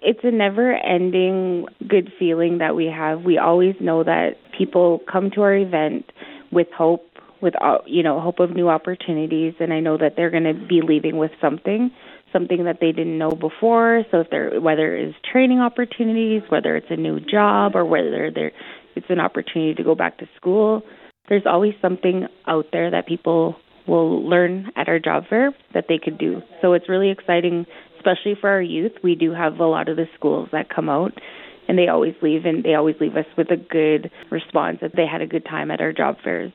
It's a never-ending good feeling that we have. We always know that people come to our event with hope, with hope of new opportunities, and I know that they're going to be leaving with something that they didn't know before. So whether it's training opportunities, whether it's a new job, or whether it's an opportunity to go back to school, there's always something out there that people will learn at our job fair that they could do. So it's really exciting, especially for our youth. We do have a lot of the schools that come out, and they always leave us with a good response that they had a good time at our job fairs.